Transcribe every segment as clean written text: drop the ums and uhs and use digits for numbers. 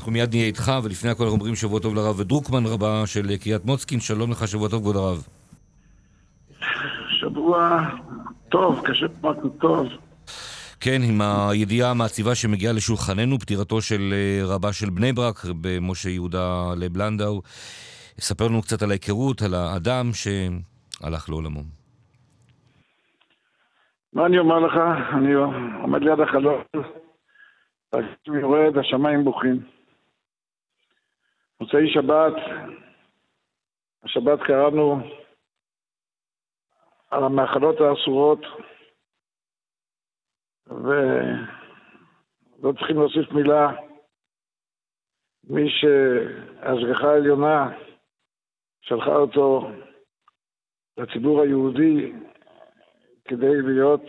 אנחנו מיד נהיה איתך, ולפני הכל אומרים שבוע טוב לרב דרוקמן רבה של קריית מוצקין. שלום לך, שבוע טוב, כבוד הרב. שבוע טוב, קשה טוב. כן, עם הידיעה המעציבה שמגיעה לשולחננו, פטירתו של רבה של בני ברק, במשה יהודה לב לנדאו. ספר לנו קצת על ההיכרות, על האדם שהלך לעולמו. מה אני אומר לך? אני עומד ליד החלון, הגשם יורד, השמיים בוכים. מוצאי שבת, השבת קראנו על המאכלות האסורות, ולא צריכים להוסיף מילה. מי שהשגחה העליונה שלחה אותו לציבור היהודי כדי להיות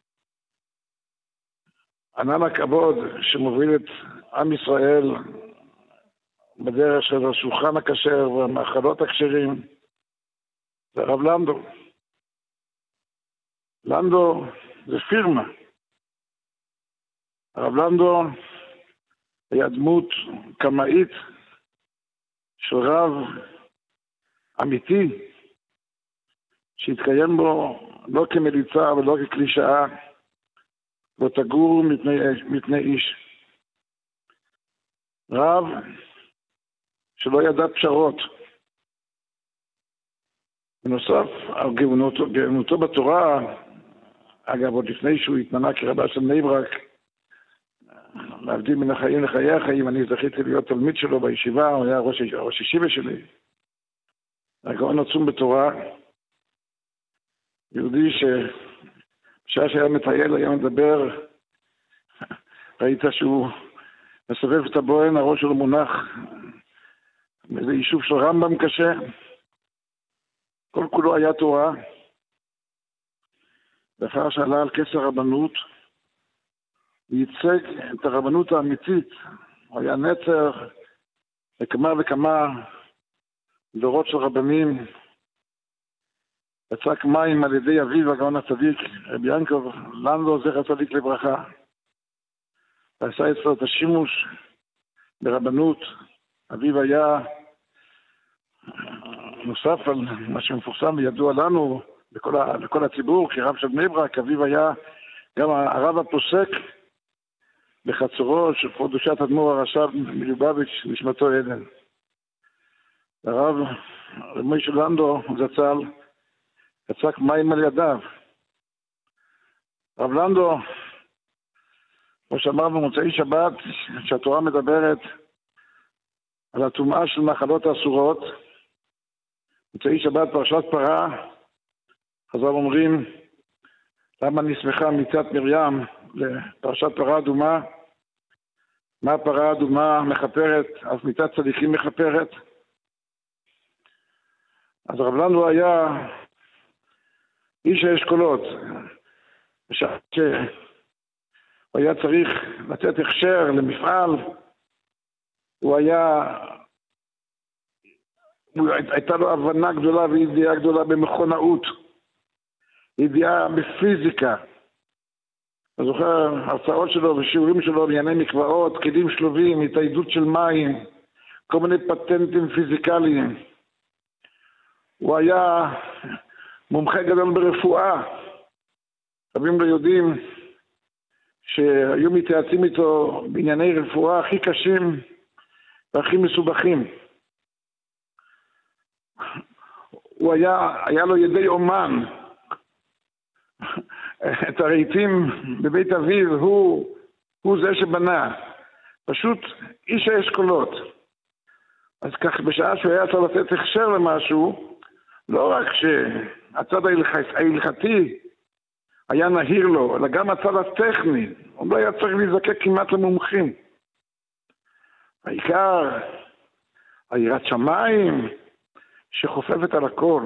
ענן הכבוד שמוביל את עם ישראל בדרך של השולחן הכשר והמאכלות הכשרים, זה הרב לנדאו. לנדאו זה פירמה. הרב לנדאו היה דמות קמאית של רב אמיתי שהתקיים בו לא כמליצה ולא כקלישאה, לא תגור מפני איש. רב שלא ידע פשרות. בנוסף, על גאונותו בתורה, אגב, עוד לפני שהוא התמנה כרבה של בני ברק, להבדיל מן החיים לחיי החיים, אני זכיתי להיות תלמיד שלו בישיבה, הוא היה ראש ישיבה שלי. הגאון עצום בתורה, יהודי בשעה שהיה מטייל, היה מדבר, ראית שהוא מסובב את הבוהן, הראש שלו מונח באיזה יישוב של רמב"ם קשה, כל כולו היה תורה. לאחר שעלה על כס הרבנות, וייצג את הרבנות האמיתית, הוא היה נצר לכמה וכמה דורות של רבנים, יצק מים על ידי אביו הגאון הצדיק, רבי יעקב לנדאו זכר צדיק לברכה, ועשה אצלו את השימוש ברבנות. אביו היה, נוסף על מה שמפורסם וידוע לנו, לכל הציבור, כרב של בני ברק, אביו היה גם הרב הפוסק בחצרו של קדושת אדמו"ר הרש"ב מלובביץ', נשמתו עדן. הרב משה לנדאו זצ"ל יצק מים על ידיו. הרב לנדאו, כמו שאמר במוצאי שבת, שהתורה מדברת על הטומאה של מאכלות האסורות, מוצאי שבת פרשת פרה, חז"ל אומרים, למה נסמכה מיתת מרים לפרשת פרה אדומה? מה הפרה אדומה מחפרת, אז מיתת צדיקים מחפרת. אז הרב לנדאו היה איש האשכולות, בשעה שהוא היה צריך לתת הכשר למפעל, הייתה לו הבנה גדולה וידיעה גדולה במכונאות, ידיעה בפיזיקה. אני זוכר הרצאות שלו ושיעורים שלו בענייני מקוואות, כלים שלובים, התאיידות של מים, כל מיני פטנטים פיזיקליים. הוא היה מומחה גדול ברפואה. רבים לא יודעים שהיו מתייעצים איתו בענייני רפואה הכי קשים והכי מסובכים. הוא היה לו ידי אומן. את הרהיטים בבית אביו הוא זה שבנה. פשוט איש האשכולות. אז כך בשעה שהוא היה צריך לתת הכשר למשהו, לא רק שהצד ההלכתי היה נהיר לו, אלא גם הצד הטכני. הוא לא היה צריך להיזקק כמעט למומחים. העיקר, היראת שמיים שחופפת על הכל.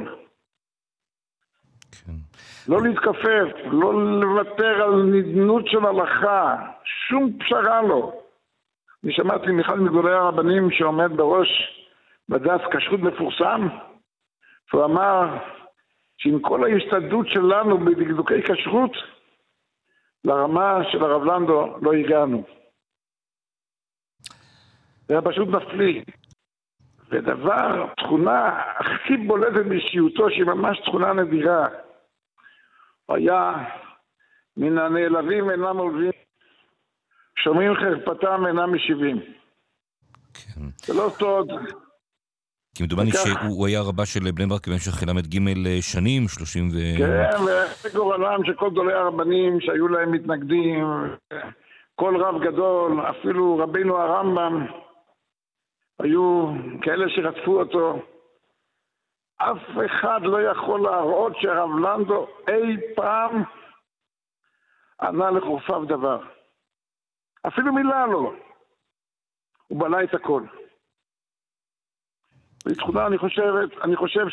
כן. לא להתכפף, לא לוותר על נדנות של הלכה, שום פשרה לא. אני שמעתי מאחד מגדולי הרבנים שעומד בראש בד"ץ כשרות מפורסם, שהוא אמר שעם כל ההשתדלות שלנו בדקדוקי כשרות, לרמה של הרב לנדאו לא הגענו. זה היה פשוט מפליא. ודבר, תכונה הכי בולטת באישיותו, שהיא ממש תכונה נדירה, הוא היה מן הנעלבים אינם עולבים, שומעים חרפתם אינם משיבים. כן. זה לא סוד. כמדומני שהוא היה רבה של בני ברק במשך ל"ג שנים, 30 ו... כן, וזה גורלם שכל גדולי הרבנים שהיו להם מתנגדים, כל רב גדול, אפילו רבינו הרמב"ם, היו כאלה שרדפו אותו. אף אחד לא יכול להראות שהרב לנדו אי פעם ענה לחורפיו דבר. אפילו מילה לא. הוא בנה את הכל. בתכונה אני חושב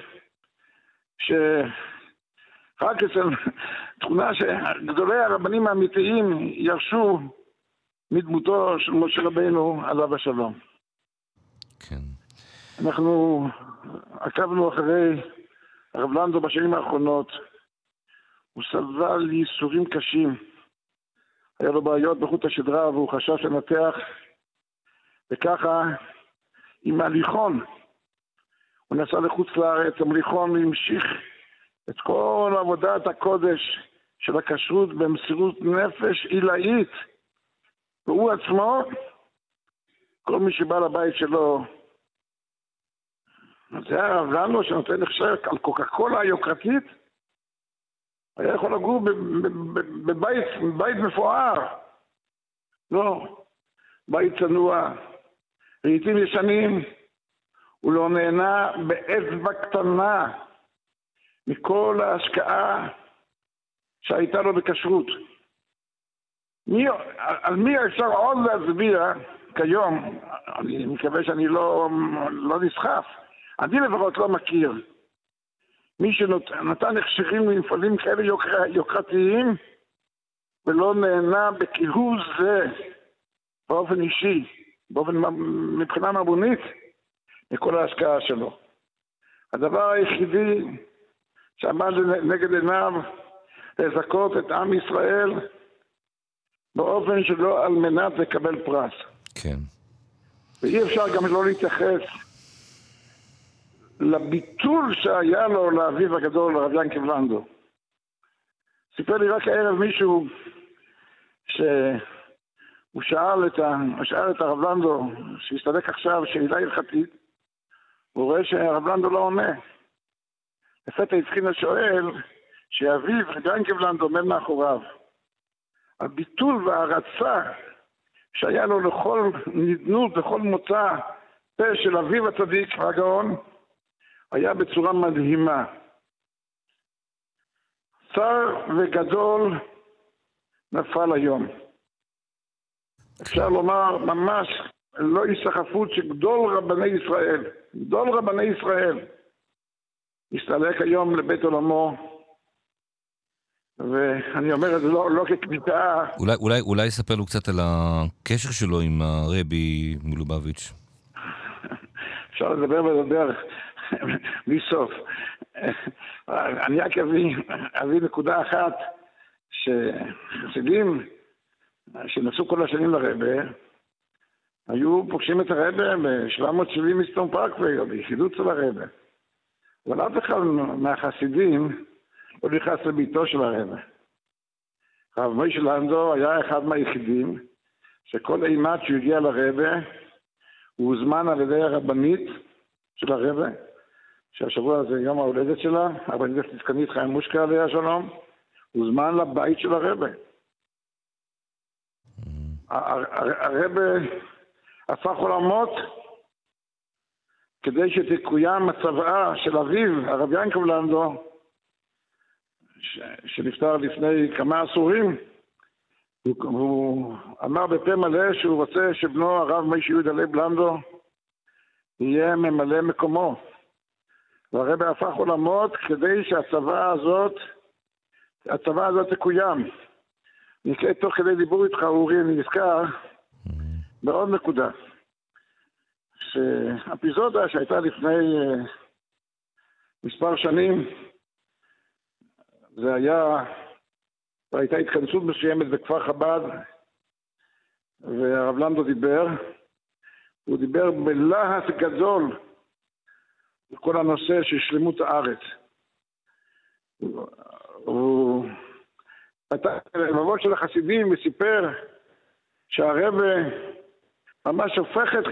רק אצל תכונה שגדולי הרבנים האמיתיים ירשו מדמותו של משה רבינו עליו השלום. כן. אנחנו עקבנו אחרי הרב לנדו בשנים האחרונות. הוא סבל ייסורים קשים. היה לו בעיות בחוט השדרה והוא חשש לנתח, וככה עם הליכון הוא נסע לחוץ לארץ. המליכון המשיך את כל עבודת הקודש של הכשרות במסירות נפש עילאית, והוא עצמו, כל מי שבא לבית שלו, זה הרב לנדו שנותן הכשר על קוקה קולה היוקרתית, היה יכול לגור בבית מפואר. לא, בית צנוע, רהיטים ישנים. הוא לא נהנה באצבע קטנה מכל ההשקעה שהייתה לו בכשרות. על מי אפשר עוד להצביע כיום? אני מקווה שאני לא נסחף. אני לפחות לא מכיר מי שנתן הכשרים למפעלים כאלה יוקרתיים ולא נהנה בכהוא זה באופן אישי, מבחינה ממונית, מכל ההשקעה שלו. הדבר היחידי שעמד נגד עיניו לזכות את עם ישראל באופן שלא על מנת לקבל פרס. כן. ואי אפשר גם לא להתייחס לביטול שהיה לו לאביו הגדול, הרב ינקב לנדו. סיפר לי רק הערב מישהו שהוא שאל את הרב לנדו, שהסתדק עכשיו שאלה הלכתית, הוא רואה שהרב לנדו לא עונה. לפתע התחיל השואל שאביו, רב ינקב לנדו, עומד מאחוריו. הביטול וההרצה שהיה לו לכל נדנות, לכל מוצא פה של אביו הצדיק והגאון, היה בצורה מדהימה. צר וגדול נפל היום. אפשר לומר ממש לא היסחפות שגדול רבני ישראל, הסתלק היום לבית עולמו, ואני אומר את זה לא כקליטה. אולי ספר לו קצת על הקשר שלו עם הרבי מלובביץ'. אפשר לדבר בלי סוף. אני רק אביא נקודה אחת, שחסידים שנסעו כל השנים לרבה, היו פוגשים את הרבה ב-770 מסטון פארקווי, או ביחידות של הרבה. אבל אף אחד מהחסידים לא נכנס לביתו של הרבה. הרב משה לנדו היה אחד מהיחידים, שכל אימת שהוא הגיע לרבה, הוא הוזמן על ידי הרבנית של הרבה, שהשבוע הזה יום ההולדת שלה, הרבנית הצדקנית חיים מושקה עליה שלום, הוזמן לבית של הרבה. הרבה הפך עולמות כדי שתקוים מצוואה של אביו, הרב ינקב לנדו, שנפטר לפני כמה עשורים. הוא אמר בפה מלא שהוא רוצה שבנו הרב משה יהודה לייב לנדו יהיה ממלא מקומו. והרב הפך עולמות כדי שהצוואה הזאת תקוים. נקרא תוך כדי דיבור איתך אורי, אני נזכר בעוד נקודה. שאפיזודה שהייתה לפני מספר שנים, הייתה התכנסות מסוימת בכפר חב"ד, והרב לנדו דיבר, הוא דיבר בלהט גדול בכל הנושא של שלמות הארץ. הוא פתח לבבות של החסידים וסיפר שהרבא ממש שופך את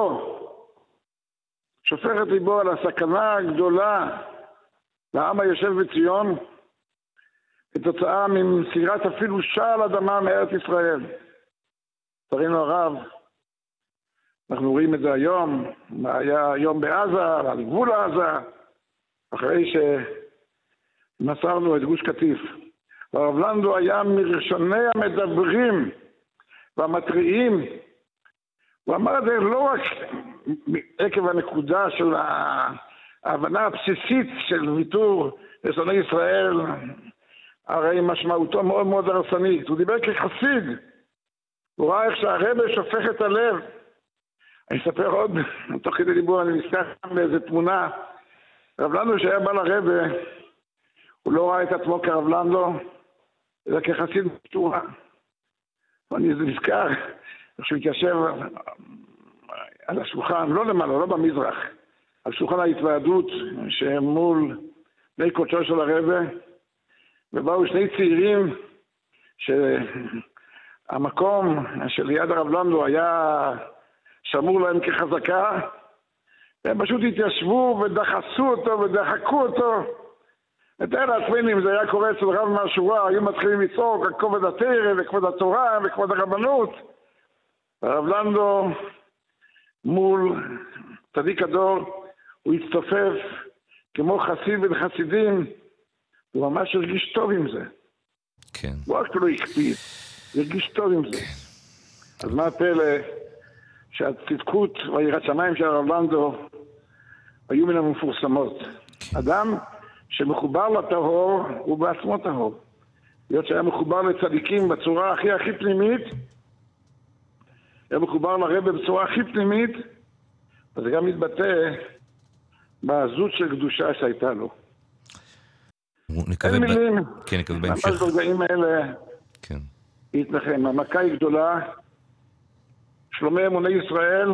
ליבו על הסכנה הגדולה לעם היושב בציון, כתוצאה ממסירת אפילו שעל אדמה מארץ ישראל. לצערנו הרב, אנחנו רואים את זה היום, היה היום בעזה, על גבול עזה, אחרי שמסרנו את גוש קטיף. הרב לנדו היה מראשוני המדברים והמתריעים. הוא אמר את זה לא רק עקב הנקודה של ההבנה הבסיסית של ויתור לשונאי ישראל, הרי משמעותו מאוד מאוד הרסנית. הוא דיבר כחסיד, הוא ראה איך שהרבא שופך את הלב. אני אספר עוד, תוך כדי דיבור אני נזכר באיזה תמונה. רב לנדו שהיה בא לרבא, הוא לא ראה את עצמו כרב לנדו, אלא כחסיד בתורה. ואני נזכר שהוא התיישב על השולחן, לא למעלה, לא במזרח, על שולחן ההתוועדות שמול בני קודשו של הרבא, ובאו שני צעירים שהמקום של יד הרב לנדו היה שמור להם כחזקה, הם פשוט התיישבו ודחסו אותו ודחקו אותו. מתאר לעצמנו, אם זה היה קורה אצל רב מהשורה, היו מתחילים לצעוק על כבוד התורה וכבוד התורה וכבוד הרבנות. הרב לנדו מול צדיק הדור, הוא הצטופף כמו חסיד בין חסידים, הוא ממש הרגיש טוב עם זה. כן. הוא רק לא הקפיד, הוא הרגיש טוב עם זה. אז מה הפלא שהצדקות והיראת שמיים של הרב לנדו היו מן המפורסמות. אדם שמחובר לטהור הוא בעצמו טהור. להיות שהיה מחובר לצדיקים בצורה הכי פנימית, היה מחובר לרבא בצורה הכי פנימית, וזה גם מתבטא בעזות של קדושה שהייתה לו. אין מילים, כן, נקווה בהמשך. ממש ברגעים האלה כן. להתנחם. המכה היא גדולה, שלומי אמוני ישראל,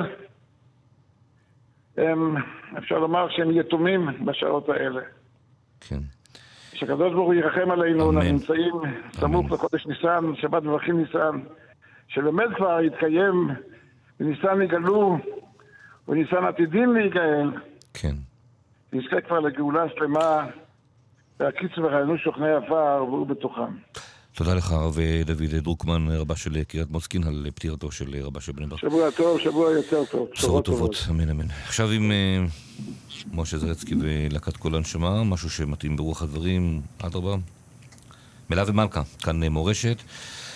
אפשר לומר שהם יתומים בשעות האלה. כן. שהקדוש ברוך הוא ירחם עלינו, אנחנו נמצאים סמוך לחודש ניסן, שבת מברכים ניסן, שבאמת כבר יתקיים, וניסן יגלו, וניסן עתידים להיגאל. כן. נזכה כבר לגאולה שלמה, והקיץ ורעינו שוכני עפר, והוא בתוכם. תודה לך הרב דוד דרוקמן, רבה של קריית מוצקין, על פטירתו של רבה של בני ברק. שבוע טוב, שבוע יותר טוב. בשורות טובות, אמן אמן. עכשיו עם משה זרצקי ולהקת כל הנשמה, משהו שמתאים ברוח הדברים, אדרבה. מלה ומלכה, כאן מורשת.